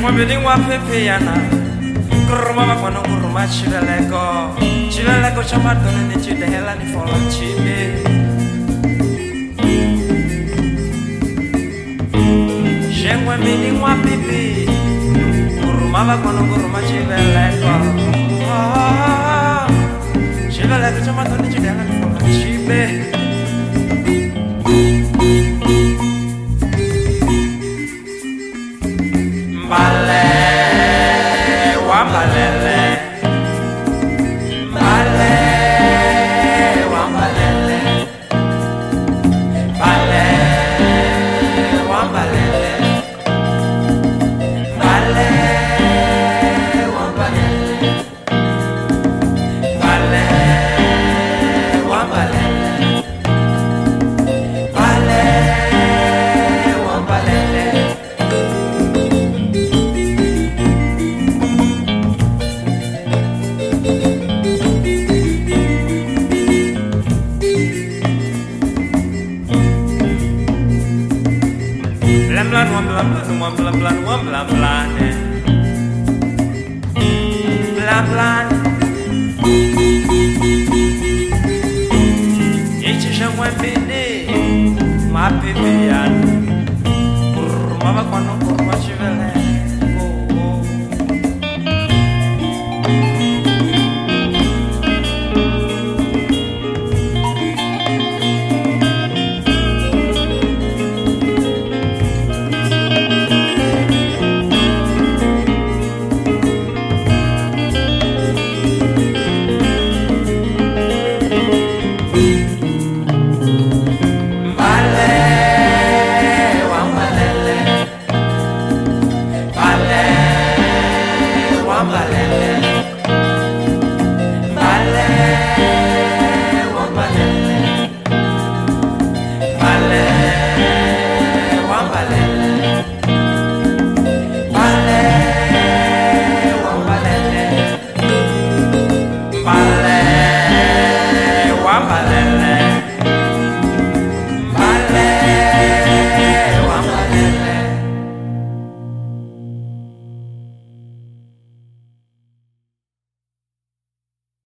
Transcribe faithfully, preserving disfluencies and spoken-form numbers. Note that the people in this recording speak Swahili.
Mwambili wa pepe yana Kuruma makwano kuruma chireleko Chireleko chamatone ni chide hela ni folo chibe Shengwe mili wa pepe Kuruma makwano kuruma chireleko Chireleko chamatone chide hela ni folo chibe Mbale, wambalele Mbale, wambalele Mbale, wambalele Mbale, wambalele Mbale, wambalele Mbale, wambalele Blan blan blan blan blan blan blan blan blan blan blan Ichi shangwa bene ma pepe yan Kurma ba kwano kurma chivele